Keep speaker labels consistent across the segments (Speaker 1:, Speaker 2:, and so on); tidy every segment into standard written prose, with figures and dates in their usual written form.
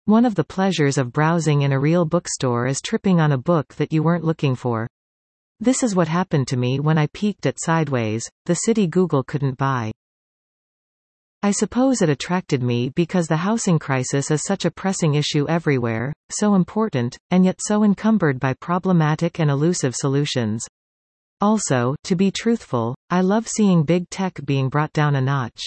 Speaker 1: One of the pleasures of browsing in a real bookstore is tripping on a book that you weren't looking for. This is what happened to me when I peeked at Sideways, the city Google couldn't buy. I suppose it attracted me because the housing crisis is such a pressing issue everywhere, so important, and yet so encumbered by problematic and elusive solutions. Also, to be truthful, I love seeing big tech being brought down a notch.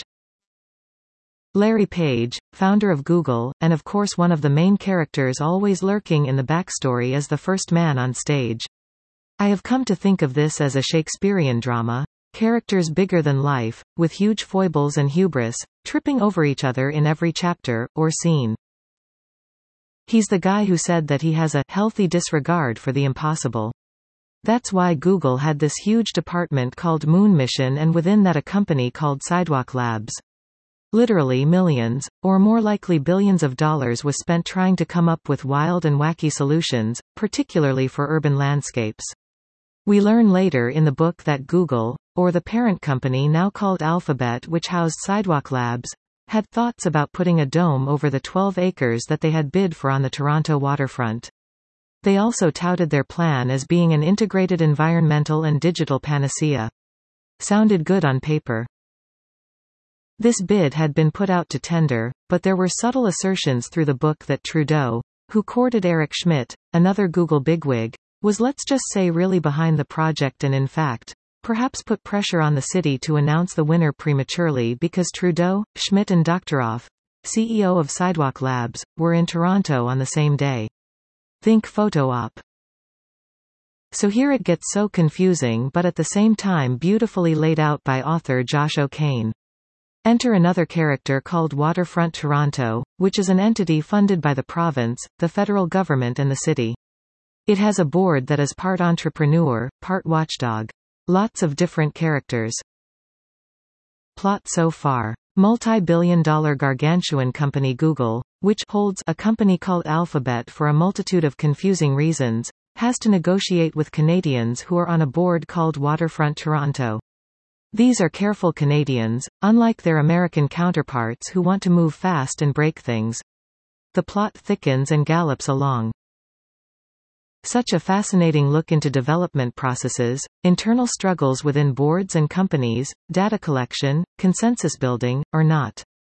Speaker 1: Larry Page, founder of Google, and of course one of the main characters always lurking in the backstory as the first man on stage. I have come to think of this as a Shakespearean drama, characters bigger than life, with huge foibles and hubris, tripping over each other in every chapter, or scene. He's the guy who said that he has a healthy disregard for the impossible. That's why Google had this huge department called Moon Mission and within that a company called Sidewalk Labs. Literally millions, or more likely billions of dollars was spent trying to come up with wild and wacky solutions, particularly for urban landscapes. We learn later in the book that Google, or the parent company now called Alphabet which housed Sidewalk Labs, had thoughts about putting a dome over the 12 acres that they had bid for on the Toronto waterfront. They also touted their plan as being an integrated environmental and digital panacea. Sounded good on paper. This bid had been put out to tender, but there were subtle assertions through the book that Trudeau, who courted Eric Schmidt, another Google bigwig, was let's just say really behind the project and in fact, perhaps put pressure on the city to announce the winner prematurely because Trudeau, Schmidt and Doctoroff, CEO of Sidewalk Labs, were in Toronto on the same day. Think photo op. So here it gets so confusing but at the same time beautifully laid out by author Josh O'Kane. Enter another character called Waterfront Toronto, which is an entity funded by the province, the federal government and the city. It has a board that is part entrepreneur, part watchdog. Lots of different characters. Plot so far. Multi-billion-dollar gargantuan company Google, which holds a company called Alphabet for a multitude of confusing reasons, has to negotiate with Canadians who are on a board called Waterfront Toronto. These are careful Canadians, unlike their American counterparts who want to move fast and break things. The plot thickens and gallops along. Such a fascinating look into development processes, internal struggles within boards and companies, data collection, consensus building, or not.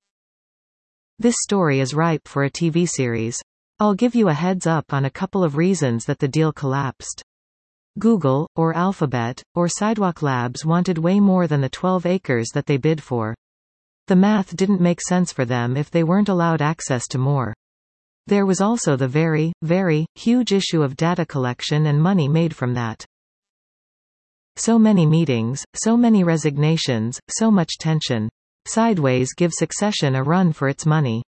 Speaker 1: This story is ripe for a TV series. I'll give you a heads up on a couple of reasons that the deal collapsed. Google, or Alphabet, or Sidewalk Labs wanted way more than the 12 acres that they bid for. The math didn't make sense for them if they weren't allowed access to more. There was also the very, very, huge issue of data collection and money made from that. So many meetings, so many resignations, so much tension. Sideways gives Succession a run for its money.